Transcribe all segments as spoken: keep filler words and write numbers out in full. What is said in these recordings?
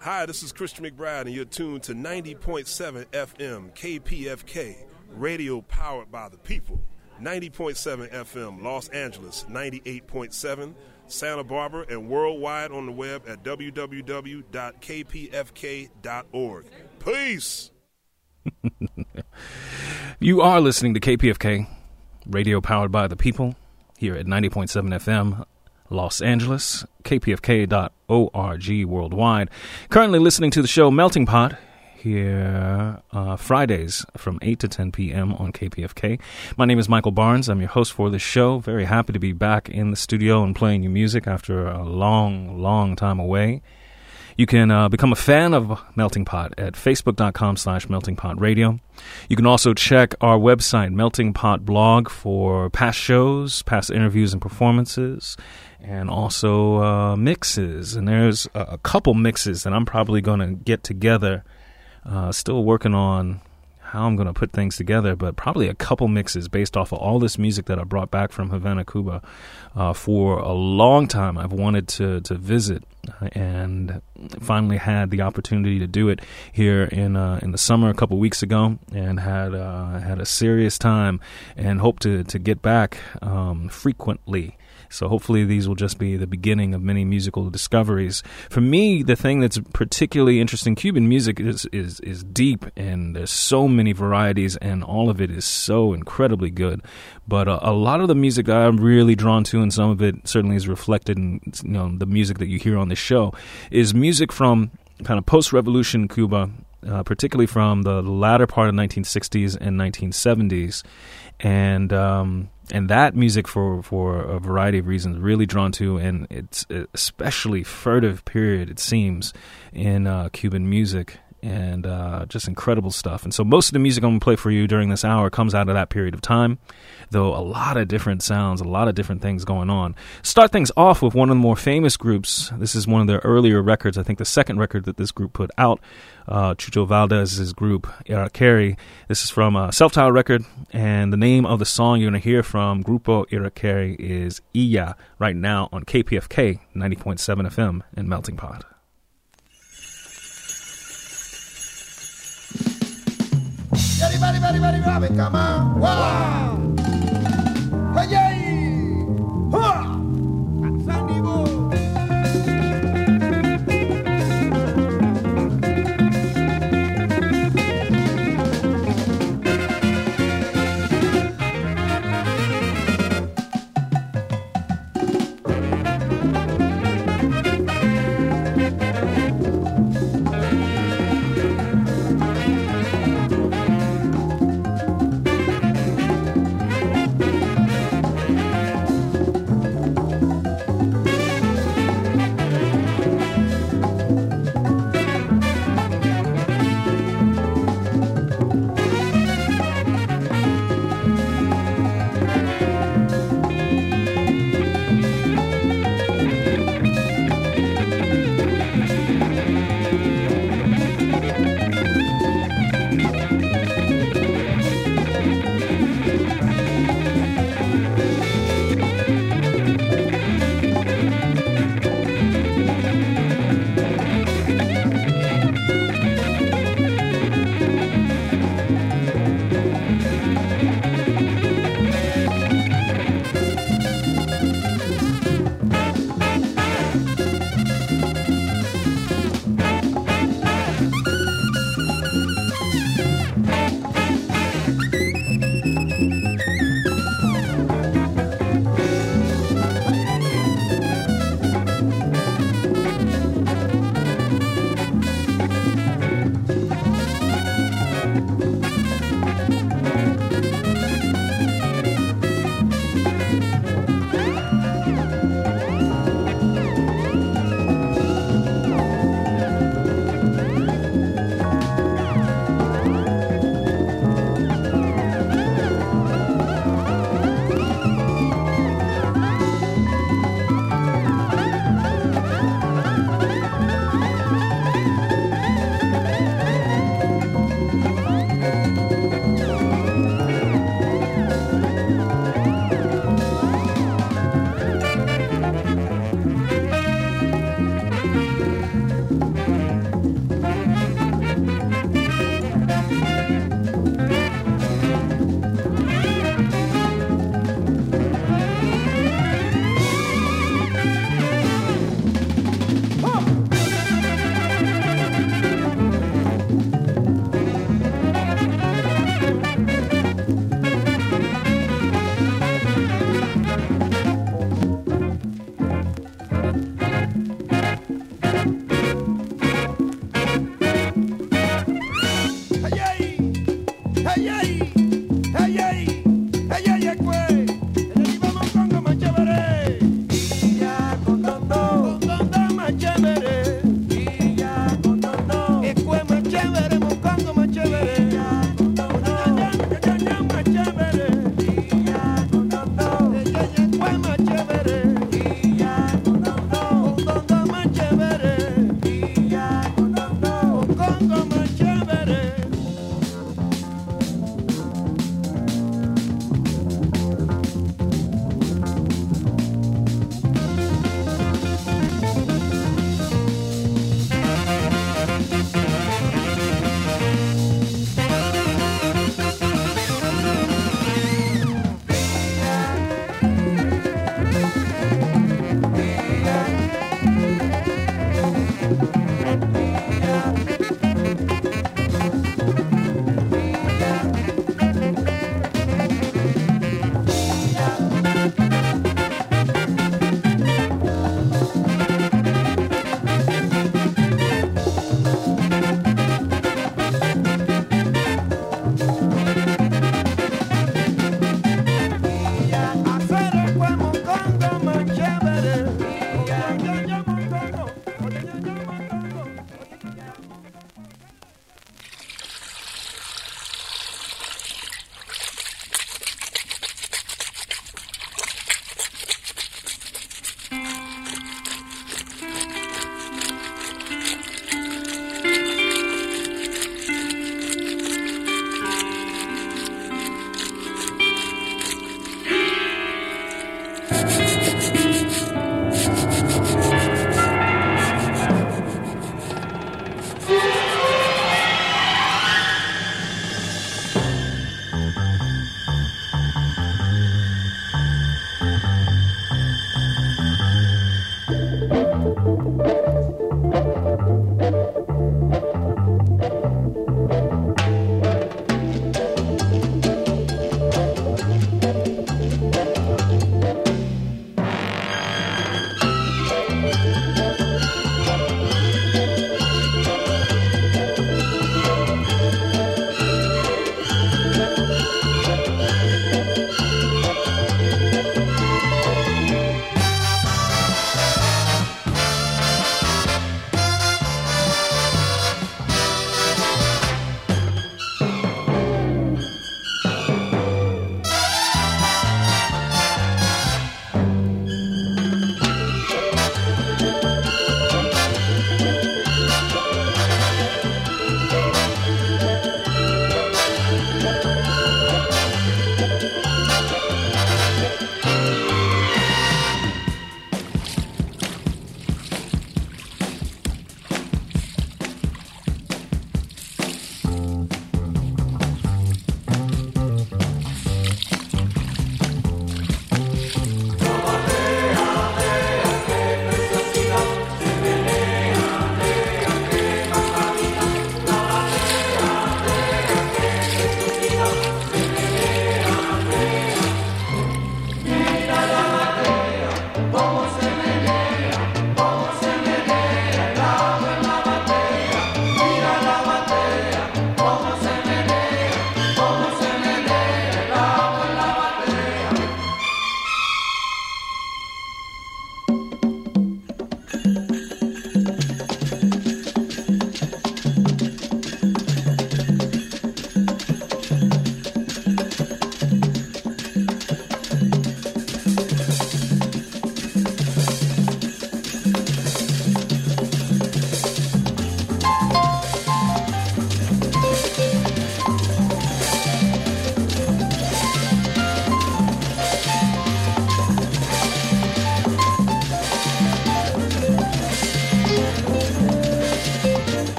Hi, this is Christian McBride, and you're tuned to ninety point seven F M K P F K, radio powered by the people. ninety point seven F M Los Angeles, ninety-eight point seven Santa Barbara, and worldwide on the web at w w w dot k p f k dot org. Peace! You are listening to K P F K, radio powered by the people, here at ninety point seven F M Los Angeles, k p f k dot org worldwide. Currently listening to the show Melting Pot here uh, Fridays from eight to ten p.m. on K P F K. My name is Michael Barnes. I'm your host for this show. Very happy to be back in the studio and playing you music after a long, long time away. You can uh, become a fan of Melting Pot at facebook.com slash Melting Pot Radio. You can also check our website, Melting Pot Blog, for past shows, past interviews and performances, and also uh, mixes. And there's a, a couple mixes that I'm probably going to get together. Uh, still working on how I'm going to put things together, but probably a couple mixes based off of all this music that I brought back from Havana, Cuba. Uh, for a long time, I've wanted to, to visit and finally had the opportunity to do it here in uh, in the summer a couple weeks ago, and had uh, had a serious time and hope to, to get back um, frequently. So hopefully these will just be the beginning of many musical discoveries. For me, the thing that's particularly interesting, Cuban music is, is, is deep, and there's so many varieties, and all of it is so incredibly good. But uh, a lot of the music that I'm really drawn to, and some of it certainly is reflected in, you know, the music that you hear on this show, is music from kind of post-revolution Cuba, uh, particularly from the latter part of nineteen sixties and nineteen seventies. And um, and that music, for, for a variety of reasons, really drawn to, and it's especially furtive period, it seems, in uh, Cuban music, and uh, just incredible stuff. And so most of the music I'm going to play for you during this hour comes out of that period of time, though a lot of different sounds, a lot of different things going on. Start things off with one of the more famous groups. This is one of their earlier records, I think the second record that this group put out, uh, Chucho Valdez's group, Iraqueri. This is from a self-titled record, and the name of the song you're going to hear from Grupo Iraqueri is Iya, right now on K P F K ninety point seven F M and Melting Pot. Everybody, everybody, everybody, come on! Wow! Hey, hey! Huh! San Diego!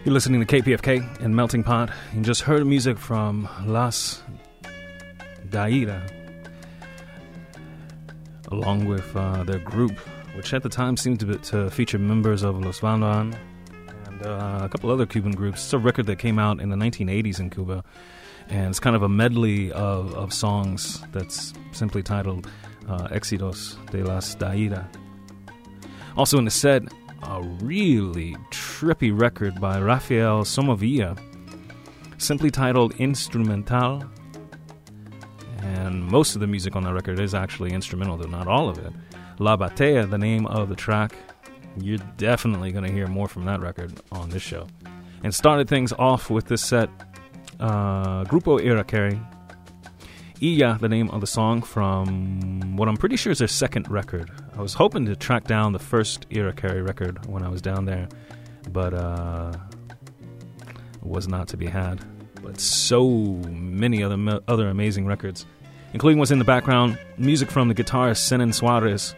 You're listening to K P F K and Melting Pot. You just heard music from Las Daira, along with uh, their group, which at the time seemed to, be, to feature members of Los Van and uh, a couple other Cuban groups. It's a record that came out in the nineteen eighties in Cuba, and it's kind of a medley of, of songs that's simply titled uh, Éxitos de las Daira. Also in the set, a really trippy record by Rafael Somovilla, simply titled Instrumental. And most of the music on that record is actually instrumental, though not all of it. La Batea, the name of the track. You're definitely going to hear more from that record on this show. And started things off with this set, uh, Grupo Iraquere. Iya, the name of the song from what I'm pretty sure is their second record. I was hoping to track down the first Iraquere record when I was down there, but uh, was not to be had. But so many other other amazing records, including what's in the background, music from the guitarist Zenon Suarez.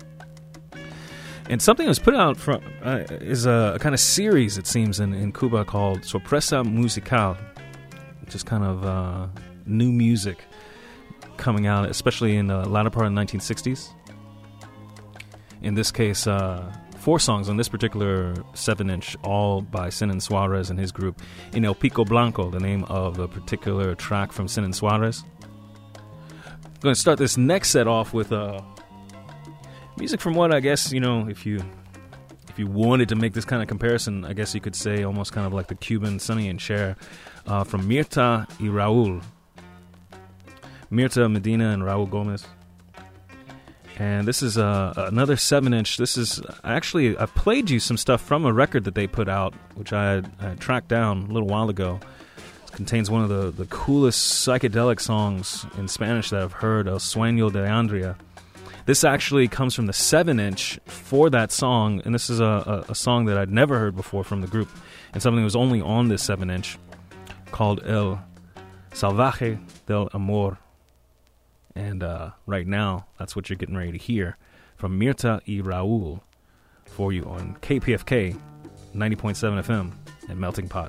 And something that was put out from, uh, is a, a kind of series, it seems, in, in Cuba called Sorpresa Musical, which is kind of uh, new music coming out, especially in the latter part of the nineteen sixties. In this case, uh, four songs on this particular seven inch, all by Zenon Suarez and his group. In El Pico Blanco, the name of a particular track from Zenon Suarez. I'm going to start this next set off with uh, music from what I guess, you know, if you if you wanted to make this kind of comparison, I guess you could say almost kind of like the Cuban Sonny and Cher, uh, from Mirta y Raúl. Mirta Medina and Raúl Gomez. And this is uh, another seven inch. This is actually, I played you some stuff from a record that they put out, which I had, I had tracked down a little while ago. It contains one of the, the coolest psychedelic songs in Spanish that I've heard, El Sueño de Andrea. This actually comes from the seven inch for that song, and this is a, a, a song that I'd never heard before from the group, and something that was only on this seven inch, called El Salvaje del Amor. And uh, right now, that's what you're getting ready to hear from Mirta y Raúl for you on K P F K ninety point seven F M and Melting Pot.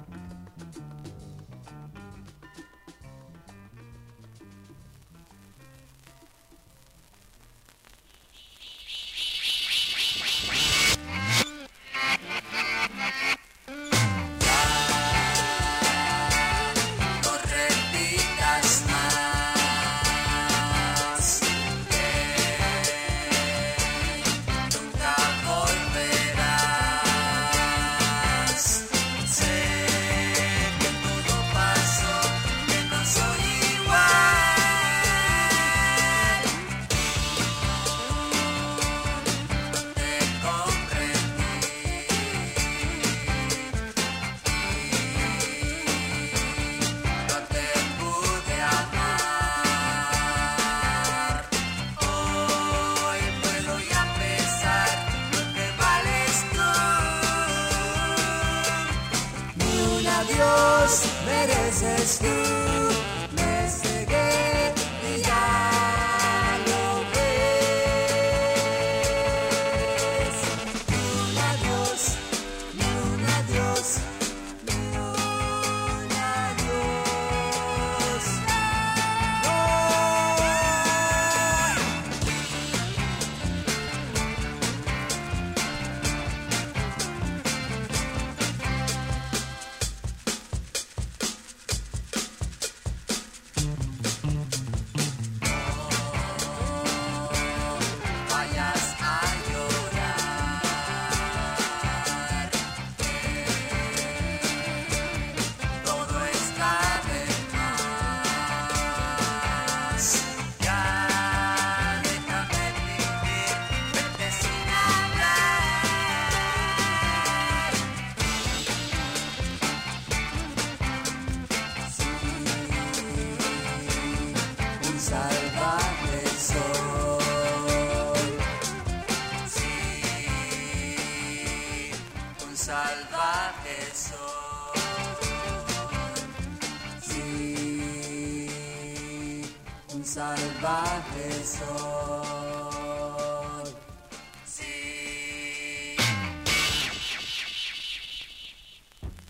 Mereces tú, me cegué y ya lo ves. Un adiós, un adiós, un adiós. Salvaje soy. Sí.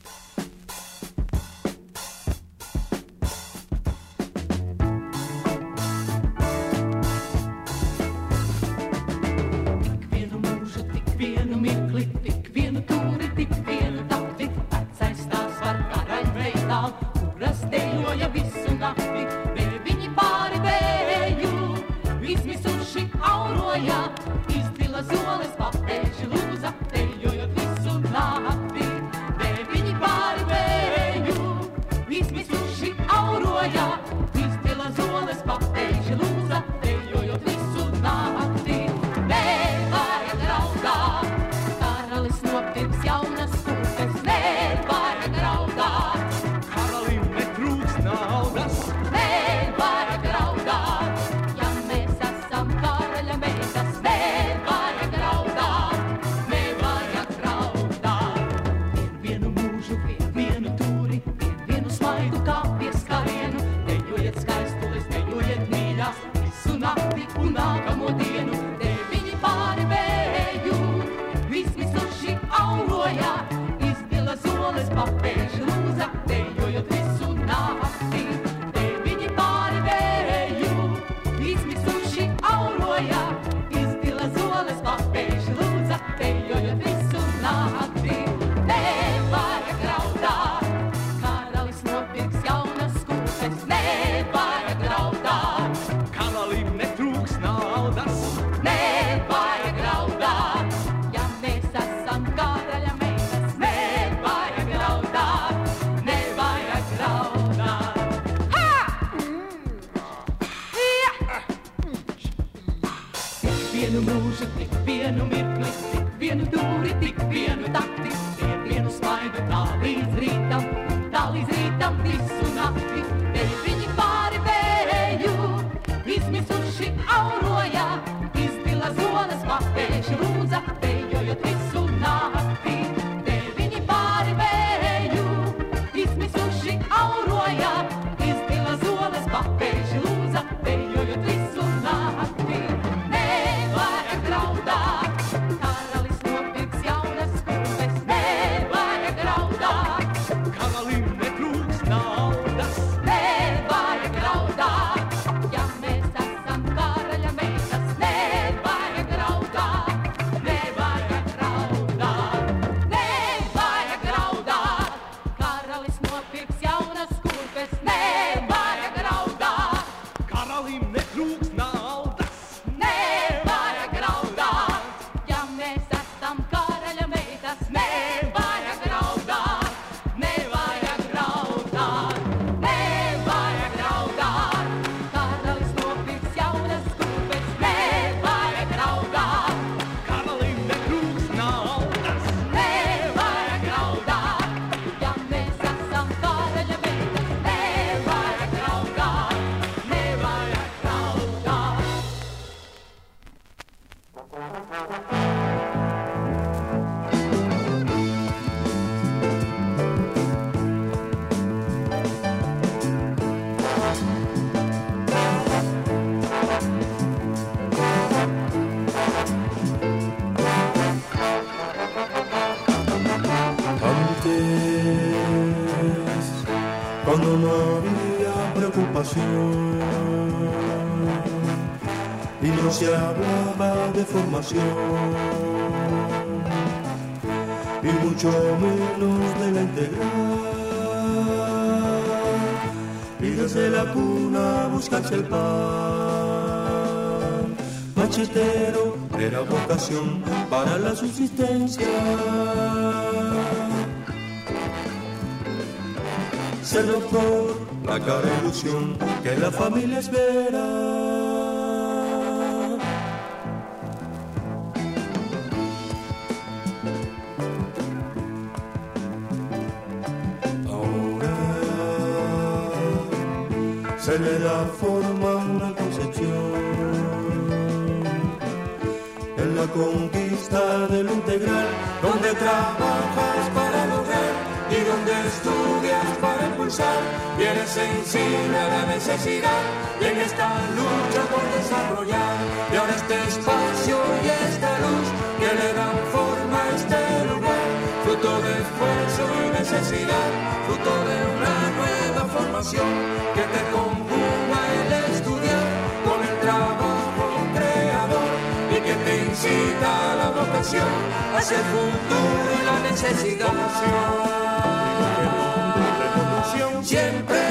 naudas. Ne vara graudāt, ja mēs esam karaļa meitas. Ne vara graudāt, ne vara graudāt. Vienu mūžu, vien vienu tūri, vien vienu smaidu kā pieskarienu. Dejojiet skaistulis, dejojiet mīļās, visu nakti un nākamo dienu. Deviņi pāri vēju, vismisuši auroja, izpila zoles papēž lūza, dejojot visu nakti. Deviņi pāri vēju, vismisuši auroja, izpila zoles papēž lūza, dejojot visu nakti. Nevara graudāt, karalis nopirks jaunas kūpes. Nevara graudāt, Karalim netrūks naudas. nevara graudāt, ja mēs esam karaļa meitas. Nevara graudāt, nevara graudāt. Ha! Ja! Vienu mūžu, tik vienu mirkli, tik vienu dūri, tik vienu takti. Vien vienu smaidu tā līdz rītam, tā līdz rītam visu nakti. Deviņi pāri vēju, izmisuši auroja, izpila zoles papēž lūza, dejojot visu nakti. Deviņi pāri vēju, izmisuši auroja, izpila zoles papēž lūza, dejojot visu nakti. Nevara graudāt, karalis nopirks jaunas kūpes. Nevara graudāt, Karalim netrūks naudas. nevara graudāt, ja mēs esam karaļa meitas. Nevara graudāt, nevara graudāt, nevara graudāt, karalis nopirks jaunas kūpes. Nevara graudāt, Karalim netrūks naudas. nevara graudāt, ja mēs esam karaļa meitas. Nevara graudāt, nevara graudāt, nevara graudāt, karalis nopirks jaunas kūpes. Nevara graudāt, Karalim netrūks naudas. nevara graudāt, ja mēs esam karaļa meitas. Nevara graudāt, nevara graudāt. Antes, cuando no había preocupación y no se hablaba de formación y mucho menos de la integral, y desde la cuna buscarse el pan. Machetero era vocación para la subsistencia. Ser doctor, la cara ilusión que la familia espera. Ahora se le da forma a una concepción en la conquista de lo integral, donde trabajas para lograr y donde estudias para impulsar, y eres sensible a la necesidad, y en esta lucha por desarrollar, y ahora este espacio y esta luz que le dan forma a este lugar, fruto de esfuerzo y necesidad, fruto de una nueva formación que te conjuga el estudiar con el trabajo creador y que te incita a la vocación hacia el futuro y la necesidad. Revolución siempre,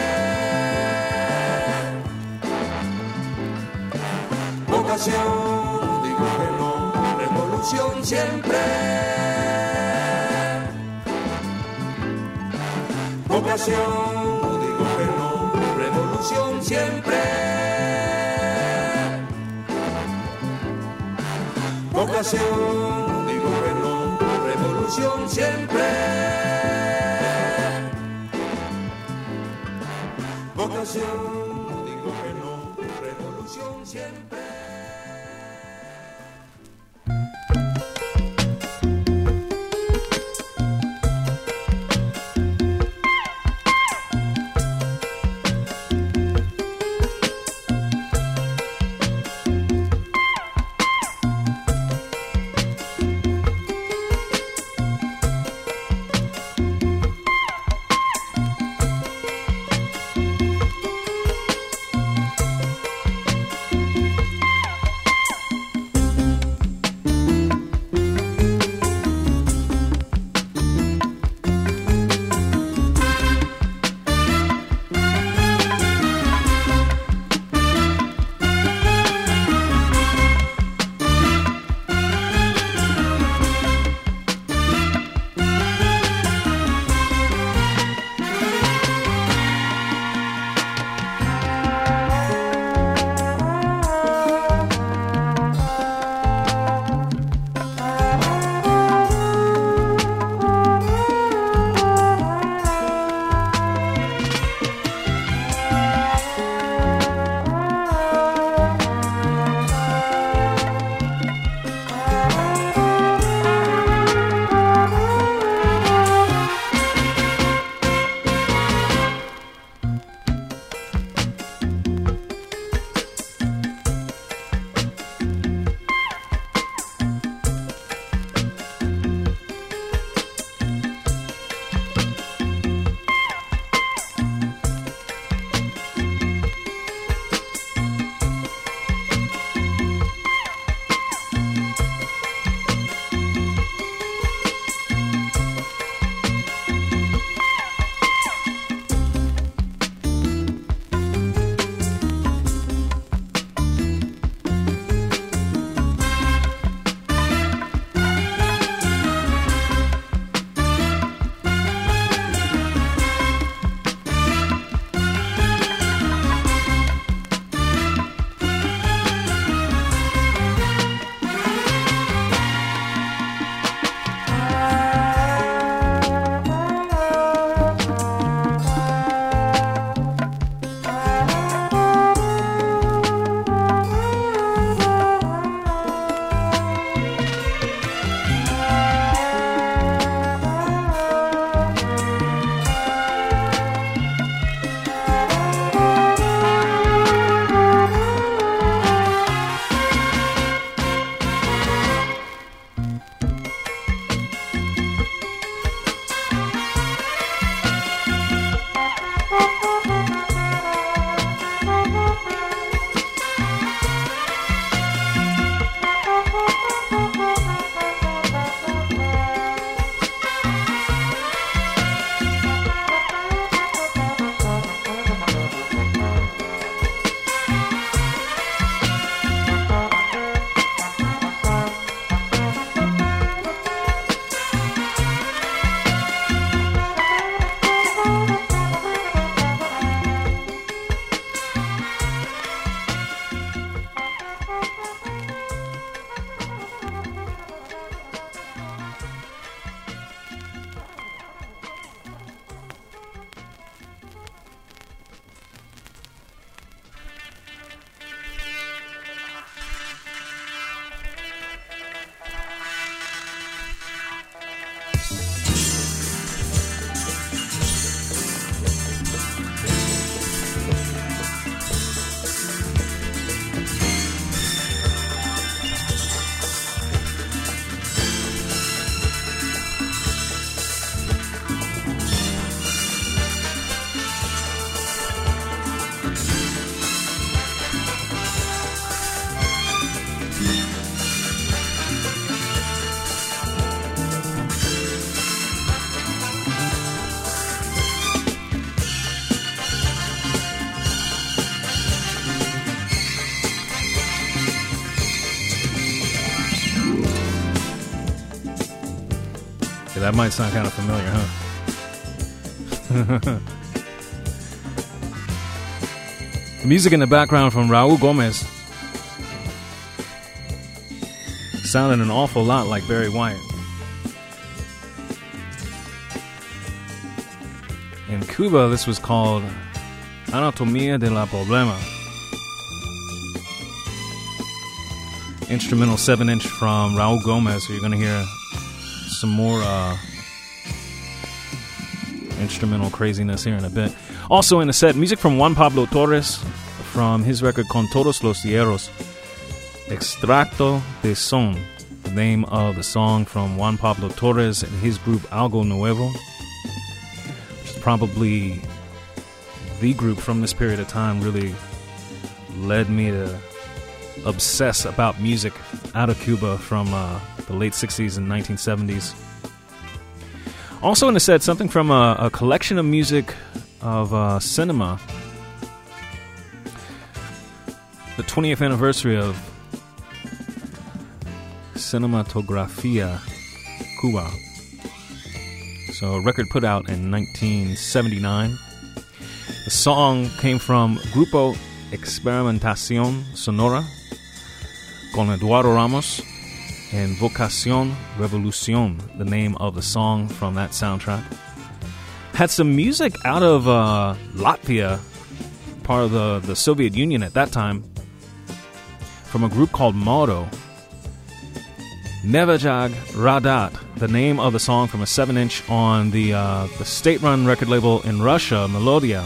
vocación, digo que no, revolución siempre, vocación, digo que no, revolución siempre, vocación, digo que no, revolución siempre. Vocación. revolución, no digo que no, revolución siempre. That might sound kind of familiar, huh? The music in the background from Raul Gomez sounded an awful lot like Barry White. In Cuba, this was called Anatomía de la Problema. Instrumental seven inch from Raul Gomez. So you're going to hear some more uh, instrumental craziness here in a bit. Also in the set, music from Juan Pablo Torres from his record Con Todos los Hierros. Extracto de Son, the name of the song from Juan Pablo Torres and his group Algo Nuevo, which is probably the group from this period of time really led me to obsess about music out of Cuba from uh, the late sixties and nineteen seventies. Also in the set, something from a, a collection of music of uh, cinema. The twentieth anniversary of Cinematografía Cuba. So a record put out in nineteen seventy-nine. The song came from Grupo Experimentación Sonora con Eduardo Ramos and Vocación Revolución, the name of the song from that soundtrack. Had some music out of uh, Latvia, part of the, the Soviet Union at that time, from a group called Modo. Nevajag Radat, the name of the song from a seven inch on the uh, the state-run record label in Russia, Melodia.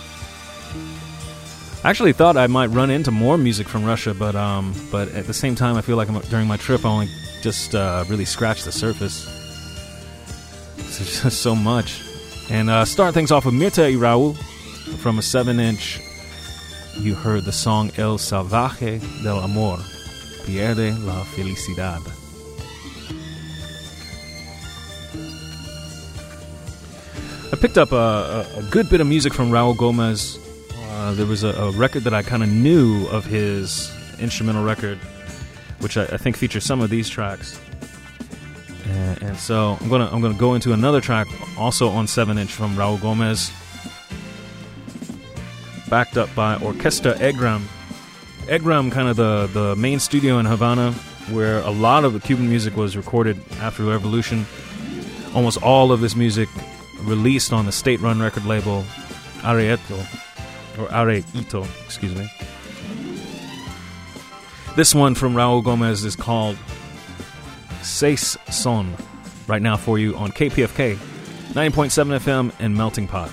I actually thought I might run into more music from Russia, but um, but at the same time, I feel like I'm, during my trip, I only just uh, really scratched the surface. It's just so much. And uh, start things off with Mirta y Raúl from a seven inch. You heard the song El Salvaje del Amor, Pierde la Felicidad. I picked up a, a, a good bit of music from Raul Gomez. Uh, there was a, a record that I kind of knew of his instrumental record, which I, I think features some of these tracks. And, and so I'm gonna I'm gonna go into another track also on seven inch from Raul Gomez, backed up by Orquesta Egram. Egram, kind of the the main studio in Havana, where a lot of the Cuban music was recorded after the revolution. Almost all of this music released on the state-run record label Areito, or Areito, excuse me. This one from Raul Gomez is called Seis Son, right now for you on K P F K, ninety point seven F M and Melting Pot.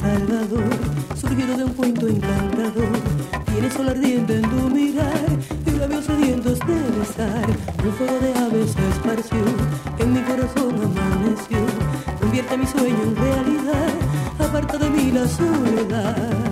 Salvador, surgido de un punto encantador. Tiene sol ardiente en tu mirar y labios sedientos de besar. Un fuego de aves se esparció, en mi corazón amaneció. Convierte mi sueño en realidad, aparta de mí la soledad.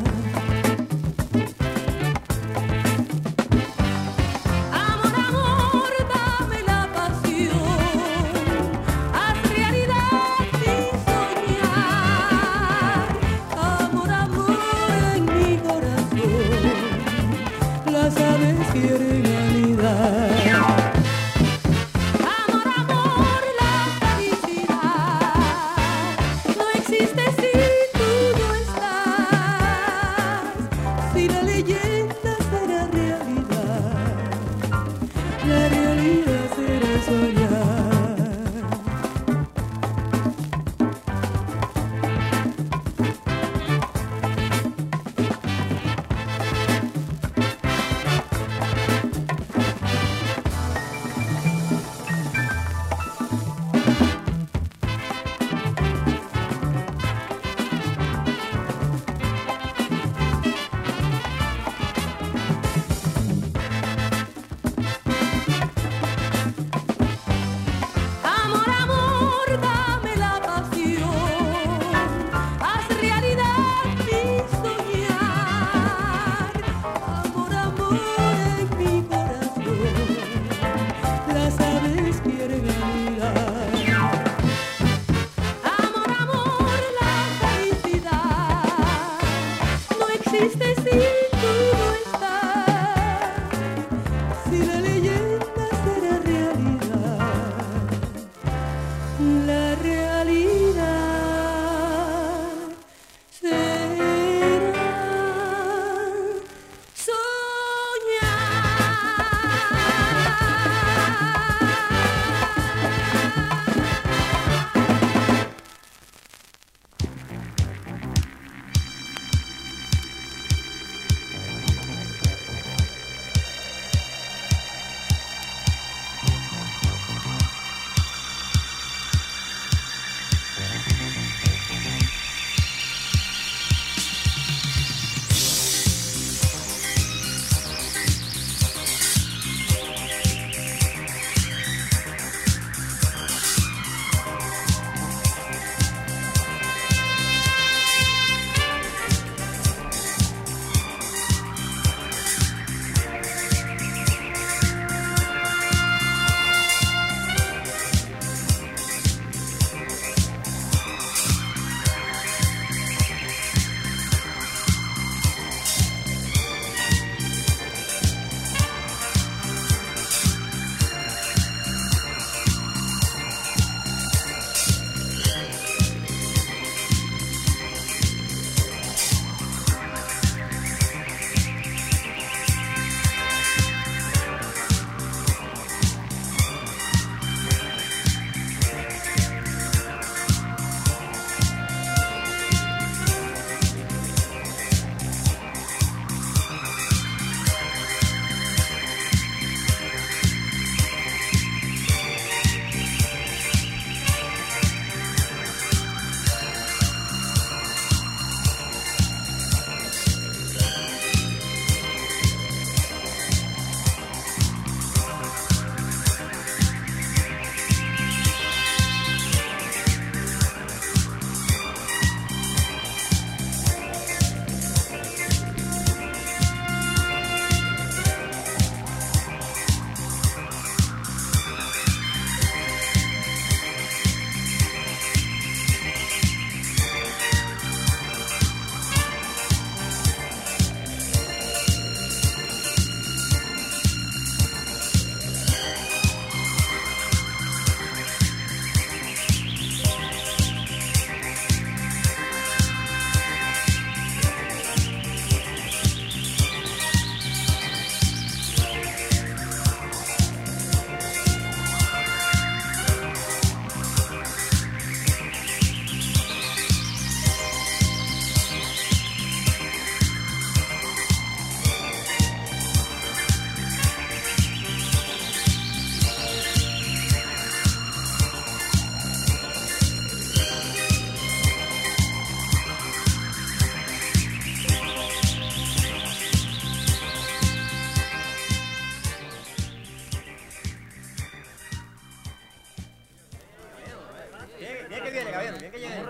Quieren anidar. Amor, amor, la felicidad no existe si tú no estás.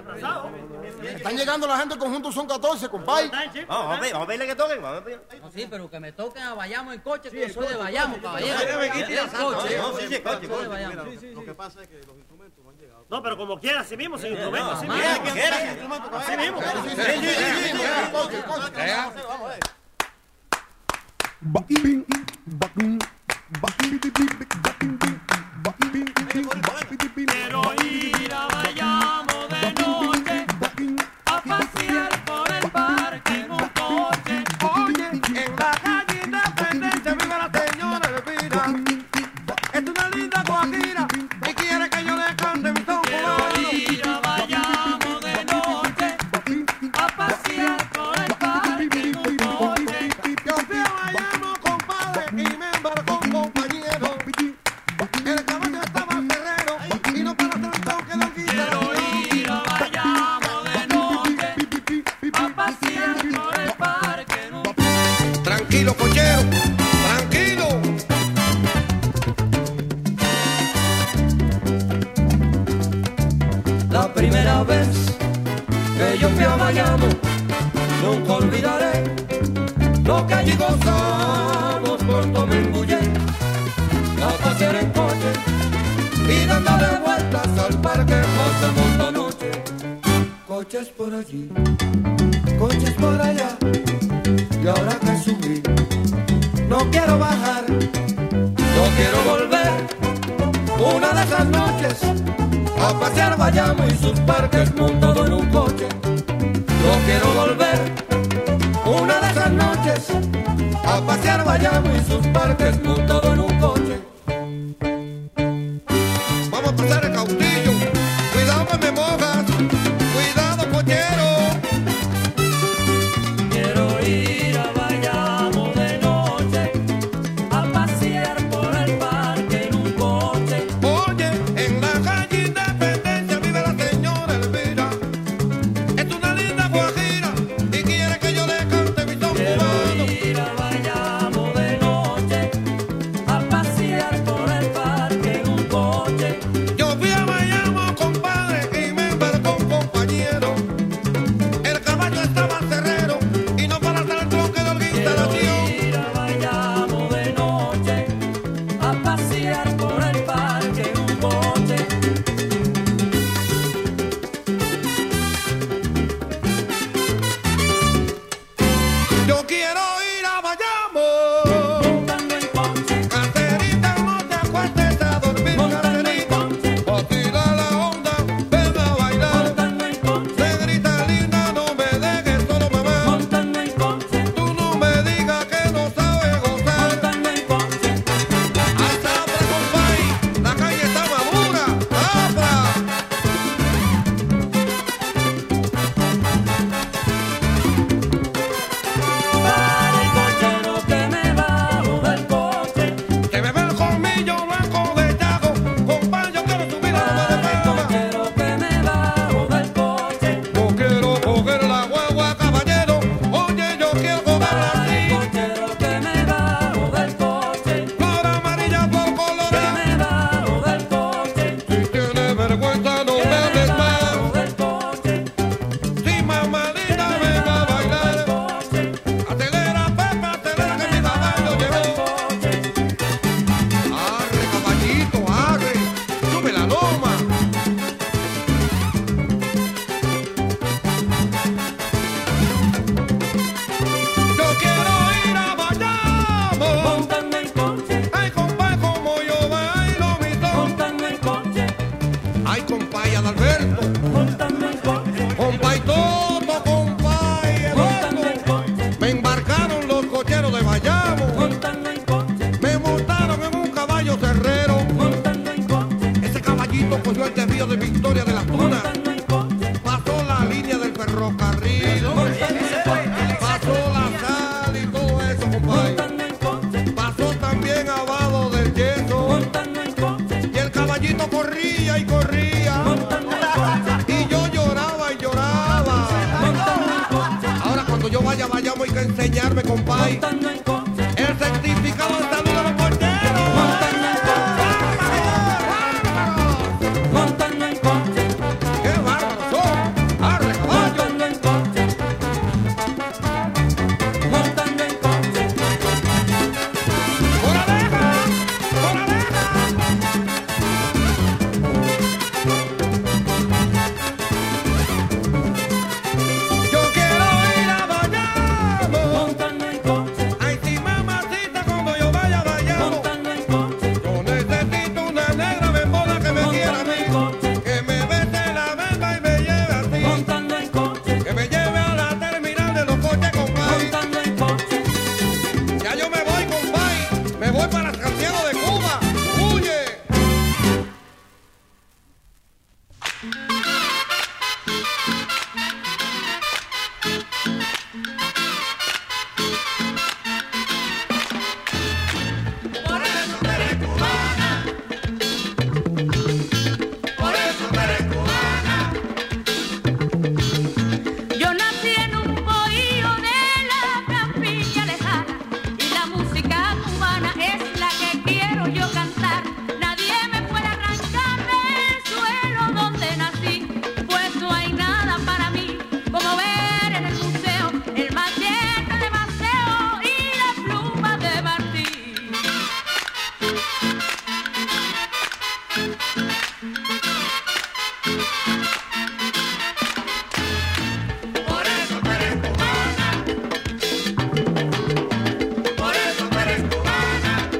Están llegando la gente del conjunto Son catorce, compadre. Vamos a ver, vamos a verle que toquen. Vamos a ver. No, sí, pero que me toquen a Bayamo en coche, que yo soy de Bayamo, caballero. En coche. Yo No, sí, sí, coche, soy de Bayamo. Lo que pasa es que los instrumentos no han llegado. No, pero como quiera, así mismo, sin instrumento, así no, mismo. no, Así mismo. Sí, sí, sí, sí, sí, coche, coche. Quiero ir a Bayamo de noche a pasear por el parque en un coche. Oye, en la calle Independencia vive la señora Elvira. Es una linda guajira y quiere que yo le cante mi son cubano. Ir a Bayamo de noche a pasear por el parque en un coche. Yo fui a Bayamo, compadre, y me embarcó un compañero. El caballo estaba terrero y no para hacer el toque del guitarrero. Quiero ir a Bayamo de noche a pasear por el parque en un coche. Tranquilo, cochero, tranquilo. La primera vez que yo fui a Bayamo, nunca olvidaré lo que allí gozamos. Pronto me embullé a pasear en coche y dándole vueltas al parque pasamos la noche. Coches por allí, coches por allá, y ahora que subí, no quiero bajar, no quiero volver una de esas noches a pasear Bayamo y sus parques montado en un coche. No quiero volver una de esas noches a pasear Bayamo y sus parques montado en un coche. Vamos a pasar el cautillo. Cuidado que me mojas. Cuidado, cochero. Quiero ir a Bayamo de noche a pasear por el parque en un coche. Oye, en la calle Independencia vive la señora Elvira. Es una linda guajira y quiere que yo le cante mi son cubano. Ir a Bayamo de noche a pasear por el parque en un coche. Yo fui a Bayamo, compadre, y me embarcó un compañero. El caballo estaba cerrero y no para hacer el toque de la instalación. Ir a Bayamo de noche a pasear por el parque en un coche. Yo quiero ir a Bayamo. Montando en coche, Caterita, no te acuestes a dormir, montando en Caterita. coche, Vacila la onda, ven a bailar. montando en coche, Negrita linda, no me dejes solo, mamá. montando en coche, Tú no me digas que no sabes gozar. montando en coche. Hasta otra, compay, la calle está madura. ¡Abra! Para el cochero que me bajo del coche. Que me ve el colmillo blanco de Chaco. Compay, yo quiero subir a la Para el de cochero que me bajo del coche. Yo quiero coger la guagua, caballero. Oye, yo quiero cogerla Para el así. cochero que me bajo del coche. Flor amarilla por Que colores. me bajo del coche. Si tienes vergüenza, no Que me me hables más. bajo del coche. Si mamadita venga a bailar. Coche. Acelera, Pepe, acelera que mi caballo llegó. Arre, caballito, arre. Sube la loma. Yo quiero ir a Bayamo. Montando en coche, Ay, compay, como yo bailo mi son. montando en coche, Ay, compay, Adalberto. montando en coche, Compay, Toto, compay, montando en Eduardo. coche, Me embarcaron los cocheros de Bayamo. montando en coche, Me montaron en un caballo terrero. montando en coche, Ese caballito cogió el desvío de Victoria de las Tunas. montando en coche, Pasó la línea del ferrocarril. Pasó la sal y todo eso, compadre. montando en coche, Pasó también abajo del yeso. montando en coche, Y el caballito corría y corría. montando en coche, Y yo lloraba y lloraba. montando en coche, Ahora cuando yo vaya, vayamos hay que enseñarme, compadre. montando en coche, El certificado de salud de los porteros. montando en coche, montando en coche, ¡Qué bárbaros son! Por eso tú eres cubana. Por eso tú eres cubana. Yo nací en un bohío de la campiña lejana y la música cubana es la que quiero yo cantar. Nadie me puede arrancar del suelo donde nací, pues no hay nada para mí como ver en el museo el machete de Maceo y la pluma de Martí. Por eso tú eres cubana. Por eso tú eres cubana.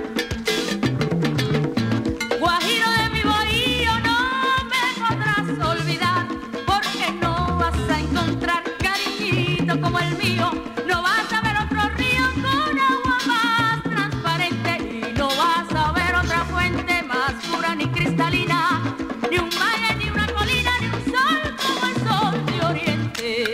Guajiro de mi bohío, no me podrás olvidar, porque no vas a encontrar cariñito como el mío. No vas a ver otro río con agua más transparente y no vas a ver otra fuente más pura ni cristalina, ni un valle, ni una colina, ni un sol como el sol de Oriente.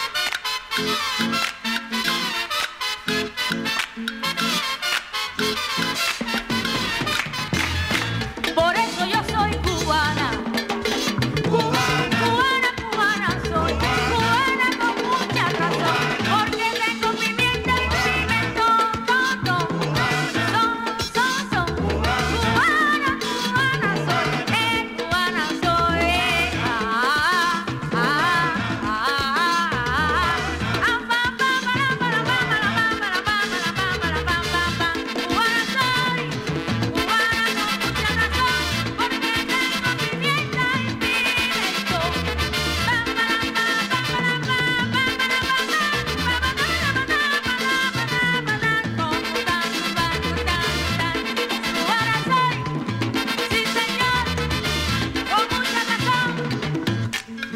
Por eso yo soy cubana. Cubana, cubana, cubana soy. Cubana con mucha razón. Porque tengo pimienta y pimentón. Ton, ton. Son, son, son. Cubana, cubana soy. Eh, cubana soy. Eh, ah, ah, ah, ah, ah. Ah, pa, pa, para, para, para, para, para, para, para, para, para, para, para. Cubana soy. Cubana con mucha razón, porque tengo pimienta y pimentón. Pam, pam, pam, pam, pam, pam, Cubana soy, sí señor, con mucha razón.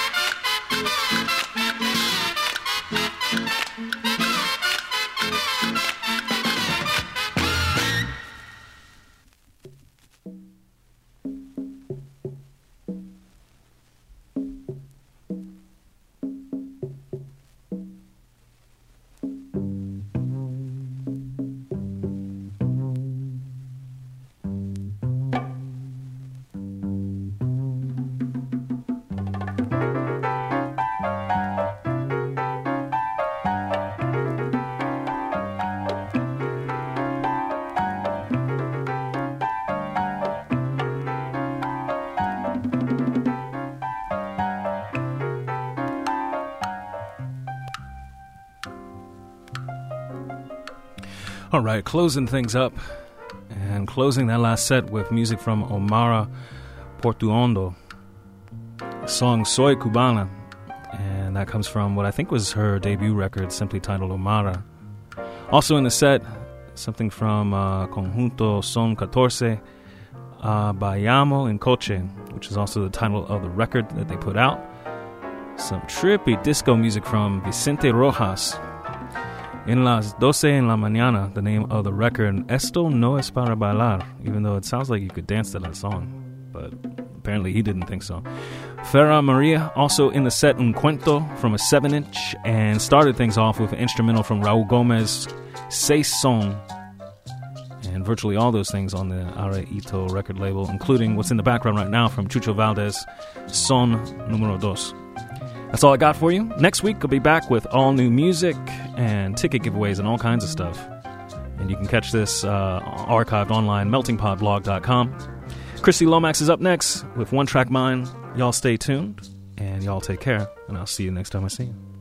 All right, closing things up and closing that last set with music from Omara Portuondo, song Soy Cubana, and that comes from what I think was her debut record, simply titled Omara. Also in the set, something from uh, Conjunto Son catorce, uh, Bayamo en Coche, which is also the title of the record that they put out. Some trippy disco music from Vicente Rojas. En las doce en la mañana, the name of the record, Esto no es para bailar, even though it sounds like you could dance to that song, but apparently he didn't think so. Farah Maria, also in the set, Un Cuento from a seven inch, and started things off with an instrumental from Raul Gomez, Seis Son, and virtually all those things on the Areito record label, including what's in the background right now from Chucho Valdez, Son Número Dos. That's all I got for you. Next week, I'll be back with all new music and ticket giveaways and all kinds of stuff. And you can catch this uh, archived online, melting pot blog dot com. Christy Lomax is up next with One Track Mind. Y'all stay tuned, and y'all take care, and I'll see you next time I see you.